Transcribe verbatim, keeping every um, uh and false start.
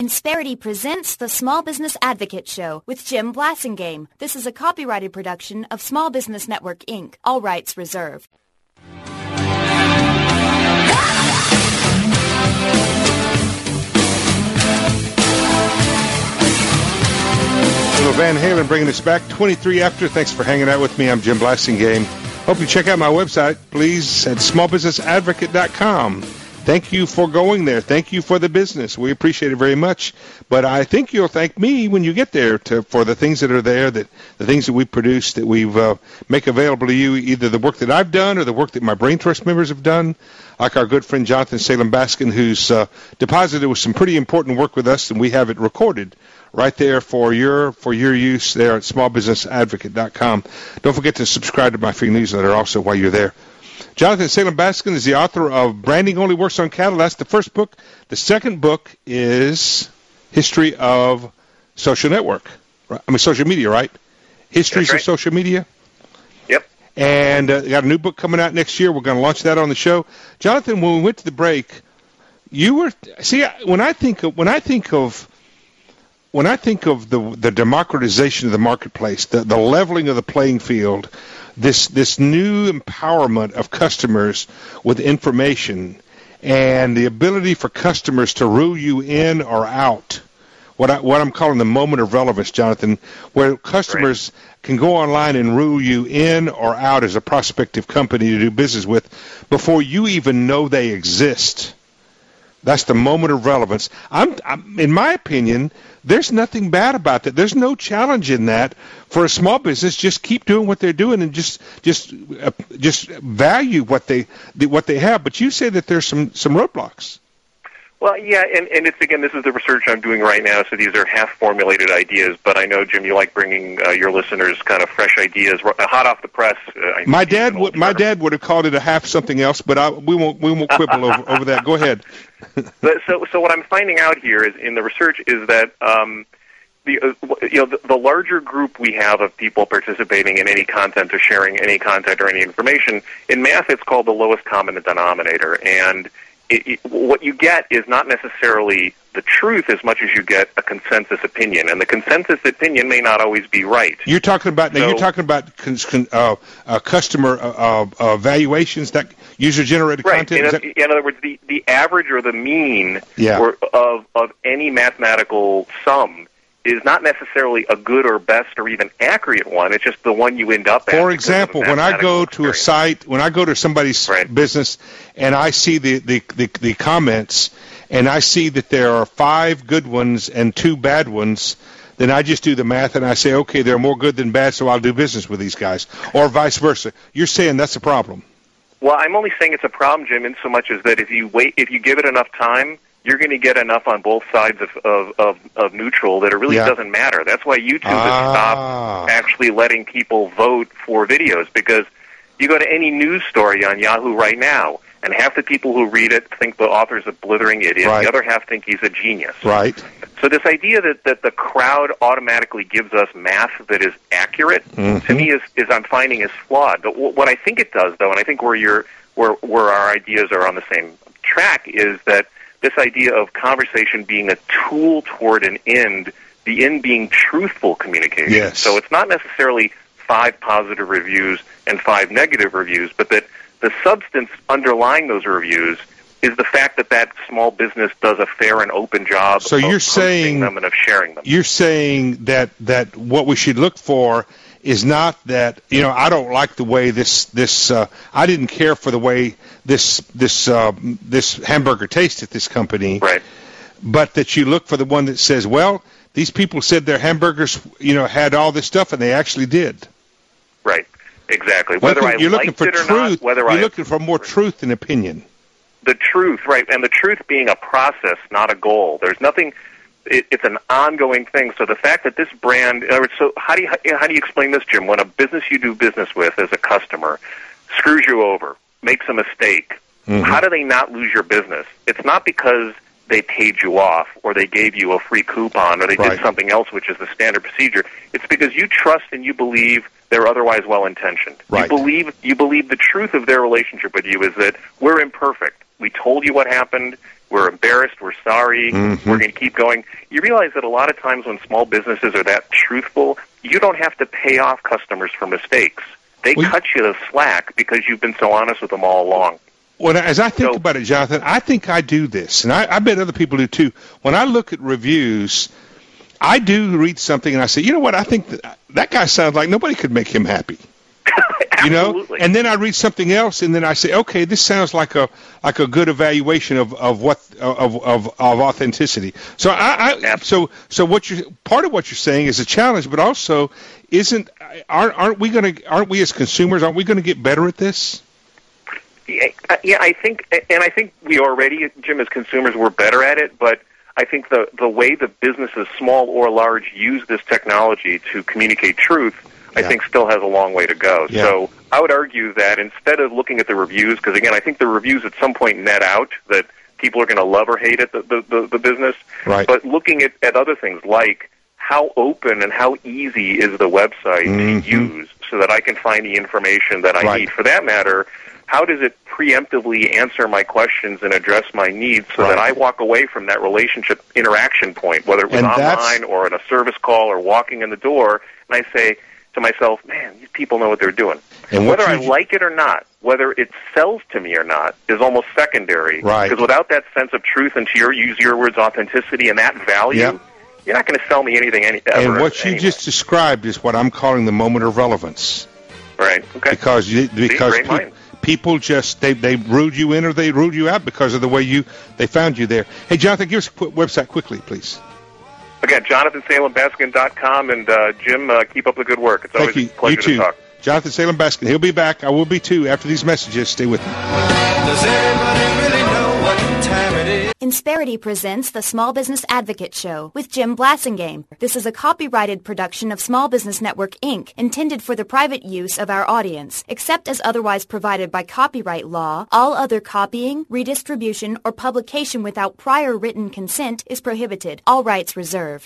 Insperity presents the Small Business Advocate Show with Jim Blasingame. This is a copyrighted production of Small Business Network, Incorporated. All rights reserved. Van Halen bringing us back twenty-three after. Thanks for hanging out with me. I'm Jim Blasingame. Hope you check out my website, please, at small business advocate dot com. Thank you for going there. Thank you for the business. We appreciate it very much. But I think you'll thank me when you get there to, for the things that are there, that the things that we produce, that we uh, make available to you, either the work that I've done or the work that my Brain Trust members have done, like our good friend Jonathan Salem Baskin, who's uh, deposited with some pretty important work with us, and we have it recorded right there for your for your use there at small business advocate dot com. Don't forget to subscribe to my free newsletter also while you're there. Jonathan Salem Baskin is the author of Branding Only Works on Cattle. That's the first book. The second book is History of Social Network. I mean, social media, right? Histories right. of Social Media. Yep. And uh, got a new book coming out next year. We're going to launch that on the show. Jonathan, when we went to the break, you were see when I think of when I think of when I think of the the democratization of the marketplace, the the leveling of the playing field. This this new empowerment of customers with information and the ability for customers to rule you in or out, what I, what I'm calling the moment of relevance, Jonathan, where customers right. can go online and rule you in or out as a prospective company to do business with before you even know they exist. That's the moment of relevance. I'm, I'm, in my opinion, there's nothing bad about that. There's no challenge in that for a small business. Just keep doing what they're doing and just just uh, just value what they what they have. But you say that there's some some roadblocks. Well, yeah, and, and it's again, this is the research I'm doing right now, so these are half-formulated ideas, but I know, Jim, you like bringing uh, your listeners kind of fresh ideas, hot off the press. Uh, my dad would my dad would have called it a half something else, but I, we won't we won't quibble over, over that. Go ahead. But so so what I'm finding out here is in the research is that um, the uh, you know the, the larger group we have of people participating in any content or sharing any content or any information, in math it's called the lowest common denominator, and It, it, what you get is not necessarily the truth as much as you get a consensus opinion, and the consensus opinion may not always be right. You're talking about now. So, you're talking about con, con, uh, uh, customer uh, uh, valuations, that user-generated right. content. In, that... in other words, the, the average or the mean yeah. or, of of any mathematical sum is not necessarily a good or best or even accurate one. It's just the one you end up at. For example, when I go experience. to a site, when I go to somebody's right. business and I see the, the, the, the comments and I see that there are five good ones and two bad ones, then I just do the math and I say, okay, they're more good than bad, so I'll do business with these guys, or vice versa. You're saying that's a problem. Well, I'm only saying it's a problem, Jim, in so much as that if you wait, if you give it enough time, you're going to get enough on both sides of, of, of, of neutral that it really yeah. doesn't matter. That's why YouTube ah. has stopped actually letting people vote for videos, because you go to any news story on Yahoo right now, and half the people who read it think the author's a blithering idiot. Right. The other half think he's a genius. Right. So this idea that, that the crowd automatically gives us math that is accurate, mm-hmm. to me, is, is I'm finding is flawed. But w- what I think it does, though, and I think where, you're, where, where our ideas are on the same track, is that this idea of conversation being a tool toward an end, the end being truthful communication. Yes. So it's not necessarily five positive reviews and five negative reviews, but that the substance underlying those reviews is the fact that that small business does a fair and open job so of you're posting saying, them and of sharing them. You're saying that, that what we should look for is not that, you know, I don't like the way this, this uh, I didn't care for the way this this uh, this hamburger tastes at this company. Right. But that you look for the one that says, well, these people said their hamburgers, you know, had all this stuff, and they actually did. Right. Exactly. Whether looking, I you're liked looking for it or truth, not, whether you're I... looking for more truth than opinion. The truth, right, and the truth being a process, not a goal. There's nothing... It, it's an ongoing thing. So the fact that this brand... So how do you how do you explain this, Jim? When a business you do business with as a customer screws you over, makes a mistake, mm-hmm. how do they not lose your business? It's not because they paid you off or they gave you a free coupon or they right. did something else, which is the standard procedure. It's because you trust and you believe they're otherwise well-intentioned. Right. You believe you believe the truth of their relationship with you is that we're imperfect. We told you what happened. we're embarrassed, we're sorry, mm-hmm. we're going to keep going. You realize that a lot of times when small businesses are that truthful, you don't have to pay off customers for mistakes. They well, cut you the slack because you've been so honest with them all along. Well, as I think so, about it, Jonathan, I think I do this, and I, I bet other people do too. When I look at reviews, I do read something and I say, you know what, I think that, that guy sounds like nobody could make him happy. You know, and then I read something else, and then I say, okay, this sounds like a like a good evaluation of, of what of, of of authenticity. So I, I so so what you part of what you're saying is a challenge, but also isn't aren't aren't we going to aren't we as consumers aren't we going to get better at this? Yeah, yeah, I think, and I think we already, Jim, as consumers, we're better at it, but I think the the way the businesses, small or large, use this technology to communicate truth, I yeah. think still has a long way to go. Yeah. So I would argue that instead of looking at the reviews, because again, I think the reviews at some point net out that people are going to love or hate it, the, the, the, the business, right. but looking at, at other things like how open and how easy is the website mm-hmm. to use so that I can find the information that I right. need. For that matter, how does it preemptively answer my questions and address my needs so right. that I walk away from that relationship interaction point, whether it was and online or in a service call or walking in the door, and I say to myself, man, these people know what they're doing. And whether I you... like it or not, whether it sells to me or not, is almost secondary. Right. Because without that sense of truth and, to your, use your words, authenticity and that value, yep. you're not going to sell me anything any, ever. And what you anyway. just described is what I'm calling the moment of relevance. Right. Okay. Because you, because See, pe- people just they they ruled you in or they ruled you out because of the way you they found you there. Hey, Jonathan, give us a quick website quickly, please. Again, jonathan salem baskin dot com, and uh, Jim, uh, keep up the good work. It's Thank always you. a pleasure you too. to talk. Jonathan Salem Baskin. He'll be back. I will be too after these messages. Stay with me. Does everybody really know what time it is? Insperity presents the Small Business Advocate Show with Jim Blasingame. This is a copyrighted production of Small Business Network, Incorporated, intended for the private use of our audience. Except as otherwise provided by copyright law, all other copying, redistribution, or publication without prior written consent is prohibited. All rights reserved.